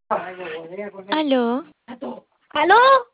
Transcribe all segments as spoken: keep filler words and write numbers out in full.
Aló, ¿Aló?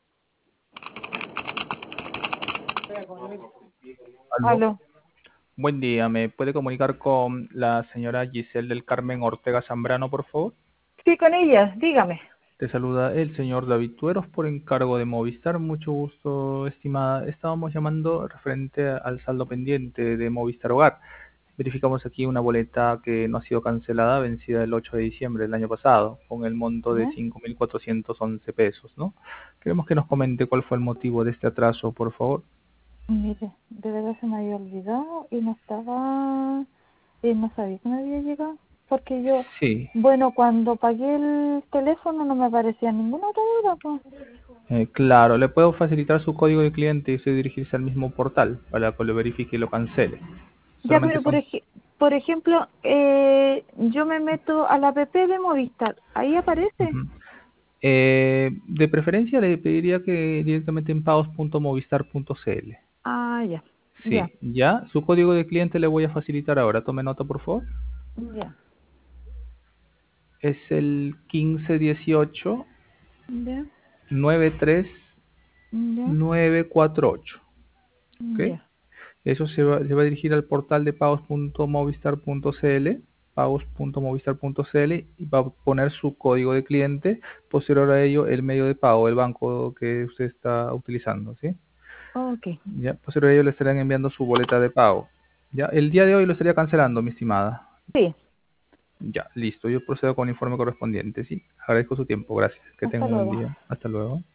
Aló. Aló. Buen día, ¿me puede comunicar con la señora Giselle del Carmen Ortega Zambrano, por favor? Sí, con ella, dígame. Te saluda el señor David Tueros por encargo de Movistar. Mucho gusto, estimada. Estábamos llamando referente al saldo pendiente de Movistar Hogar. Verificamos aquí una boleta que no ha sido cancelada, vencida el ocho de diciembre del año pasado, con el monto de ¿Ya? cinco mil cuatrocientos once pesos, ¿no? Queremos que nos comente cuál fue el motivo de este atraso, por favor. Mire, de verdad se me había olvidado y no estaba, y no sabía que me había llegado. Porque yo, Sí. bueno, cuando pagué el teléfono no me aparecía ninguna otra duda, pues. Eh, claro, le puedo facilitar su código de cliente y usted dirigirse al mismo portal para que lo verifique y lo cancele. Ya, Solamente pero por, son... ej por ejemplo, eh, yo me meto a la app de Movistar, ¿ahí aparece? Ujú. Eh, de preferencia le pediría que directamente en pagos punto movistar punto cl. Ah, ya, ya, Sí, ya, su código de cliente le voy a facilitar ahora. Tome nota, por favor. ya, Es el quince dieciocho ya, nueve tres ya, nueve cuatro ocho. ¿Ok? ya. Eso se va, se va a dirigir al portal de pagos punto movistar punto cl, pagos punto movistar punto cl, y va a poner su código de cliente. Posterior a ello, el medio de pago, el banco que usted está utilizando, ¿sí? Ok, Ya, posterior a ello le estarán enviando su boleta de pago. Ya, el día de hoy lo estaría cancelando, mi estimada. sí, Ya, listo, yo procedo con el informe correspondiente, ¿sí? Agradezco su tiempo, gracias. Que tenga hasta un buen luego. día. Hasta luego.